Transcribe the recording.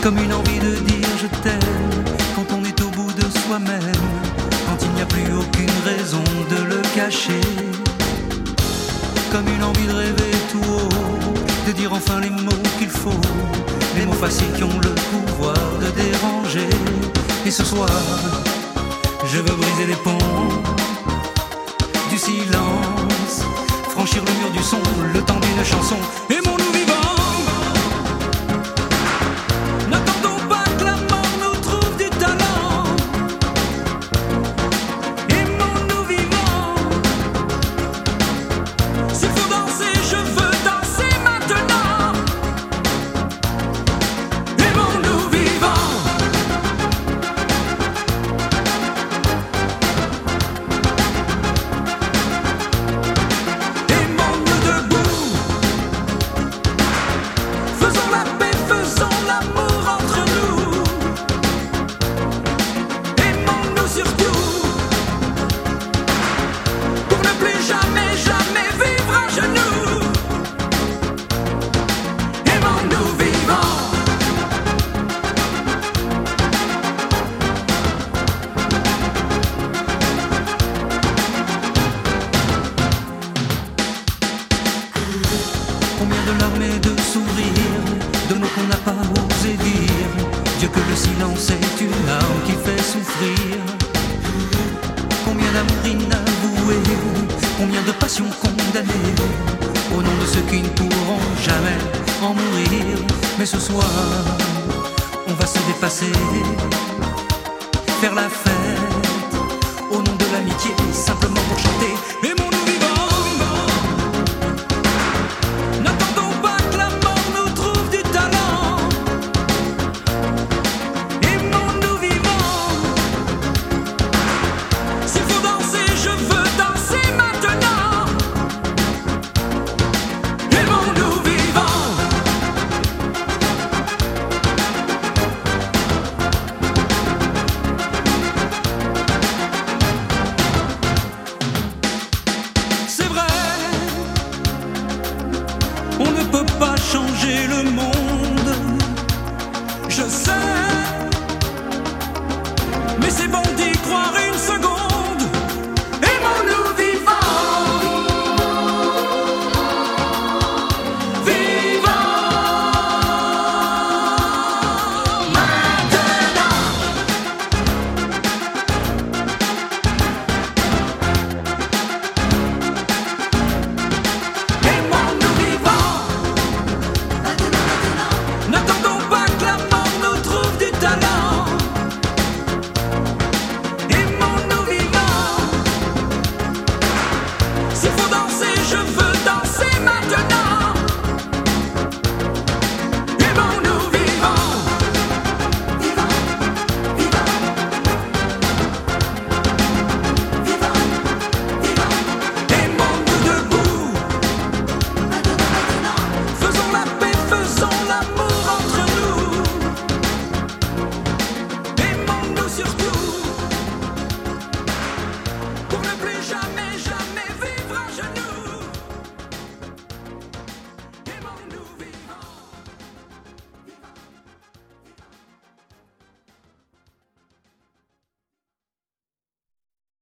Comme une envie de dire je t'aime quand on est au bout de soi-même, quand il n'y a plus aucune raison de le cacher. Comme une envie de rêver tout haut, de dire enfin les mots qu'il faut, les mots faciles qui ont le pouvoir de déranger. Et ce soir, je veux briser les ponts du silence, franchir le mur du son, le temps d'une chanson. Aimons-nous vivants. Combien de larmes et de sourires, de mots qu'on n'a pas osé dire. Dieu que le silence est une arme qui fait souffrir. Combien d'amour inavoué, combien de passions condamnées, au nom de ceux qui ne pourront jamais en mourir. Mais ce soir, on va se dépasser, faire la fête, au nom de l'amitié, simplement pour chanter. Aimons-nous vivants. On ne peut pas changer le monde.